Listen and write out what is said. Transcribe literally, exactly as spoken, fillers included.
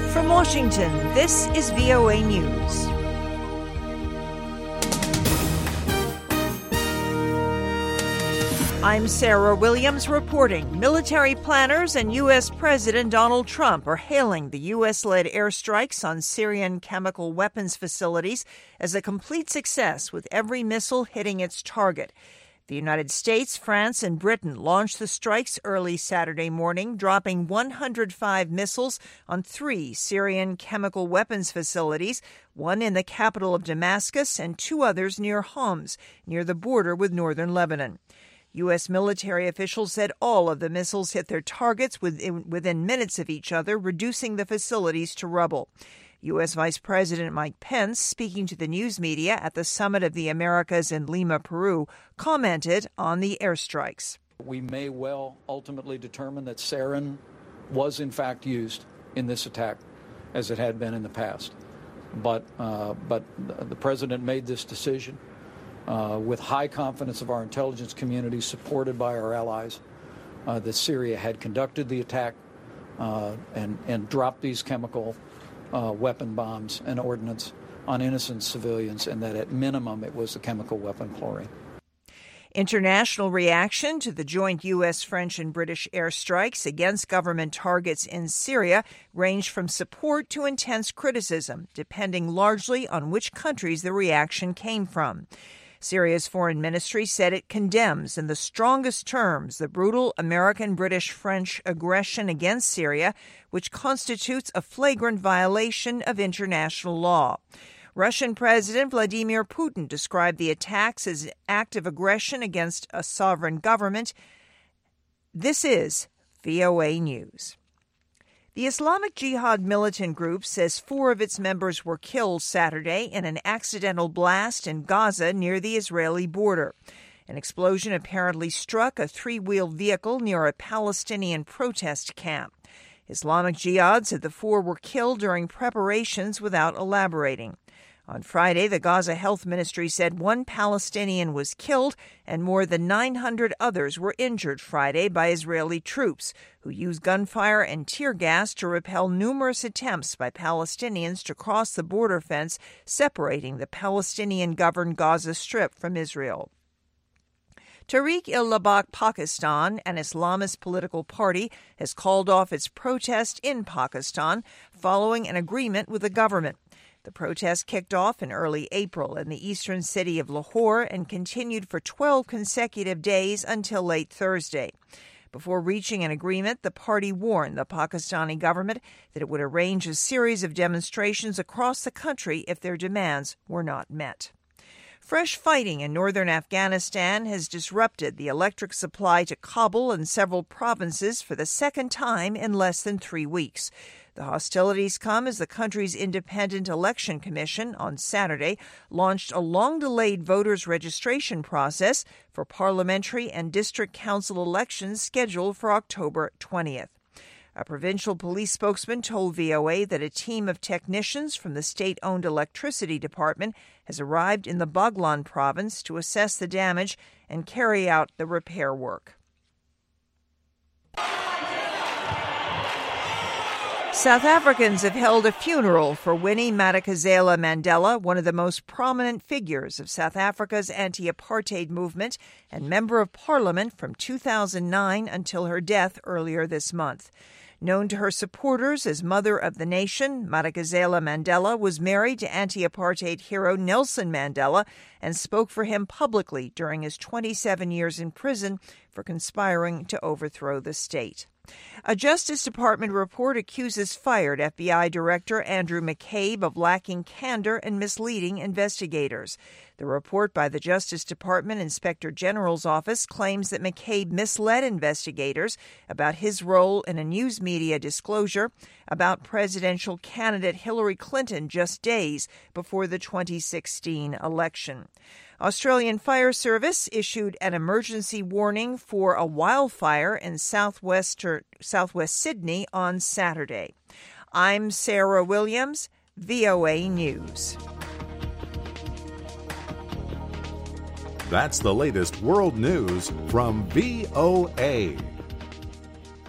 From Washington, this is V O A News. I'm Sarah Williams reporting. Military planners and U S. President Donald Trump are hailing the U S.-led airstrikes on Syrian chemical weapons facilities as a complete success, with every missile hitting its target. The United States, France, and Britain launched the strikes early Saturday morning, dropping one hundred five missiles on three Syrian chemical weapons facilities, one in the capital of Damascus and two others near Homs, near the border with northern Lebanon. U S military officials said all of the missiles hit their targets within, within minutes of each other, reducing the facilities to rubble. U S. Vice President Mike Pence, speaking to the news media at the Summit of the Americas in Lima, Peru, commented on the airstrikes. We may well ultimately determine that sarin was in fact used in this attack, as it had been in the past. But, uh, but the president made this decision uh, with high confidence of our intelligence community, supported by our allies, uh, that Syria had conducted the attack uh, and, and dropped these chemical Uh, weapon bombs and ordnance on innocent civilians, and that at minimum it was the chemical weapon chlorine. International reaction to the joint U S, French, and British airstrikes against government targets in Syria ranged from support to intense criticism, depending largely on which countries the reaction came from. Syria's foreign ministry said it condemns in the strongest terms the brutal American, British, French aggression against Syria, which constitutes a flagrant violation of international law. Russian President Vladimir Putin described the attacks as an act of aggression against a sovereign government. This is V O A News. The Islamic Jihad militant group says four of its members were killed Saturday in an accidental blast in Gaza near the Israeli border. An explosion apparently struck a three-wheeled vehicle near a Palestinian protest camp. Islamic Jihad said the four were killed during preparations without elaborating. On Friday, the Gaza Health Ministry said one Palestinian was killed and more than nine hundred others were injured Friday by Israeli troops, who used gunfire and tear gas to repel numerous attempts by Palestinians to cross the border fence separating the Palestinian-governed Gaza Strip from Israel. Tehreek-e-Labak Pakistan, an Islamist political party, has called off its protest in Pakistan following an agreement with the government. The protest kicked off in early April in the eastern city of Lahore and continued for twelve consecutive days until late Thursday. Before reaching an agreement, the party warned the Pakistani government that it would arrange a series of demonstrations across the country if their demands were not met. Fresh fighting in northern Afghanistan has disrupted the electric supply to Kabul and several provinces for the second time in less than three weeks. The hostilities come as the country's Independent Election Commission on Saturday launched a long-delayed voters' registration process for parliamentary and district council elections scheduled for October twentieth. A provincial police spokesman told V O A that a team of technicians from the state-owned electricity department has arrived in the Baghlan province to assess the damage and carry out the repair work. South Africans have held a funeral for Winnie Madikizela Mandela, one of the most prominent figures of South Africa's anti-apartheid movement and member of parliament from two thousand nine until her death earlier this month. Known to her supporters as Mother of the Nation, Madikizela Mandela was married to anti-apartheid hero Nelson Mandela and spoke for him publicly during his twenty-seven years in prison for conspiring to overthrow the state. A Justice Department report accuses fired F B I Director Andrew McCabe of lacking candor and misleading investigators. The report by the Justice Department Inspector General's office claims that McCabe misled investigators about his role in a news media disclosure about presidential candidate Hillary Clinton just days before the twenty sixteen election. Australian Fire Service issued an emergency warning for a wildfire in southwest, southwest Sydney on Saturday. I'm Sarah Williams, V O A News. That's the latest world news from V O A.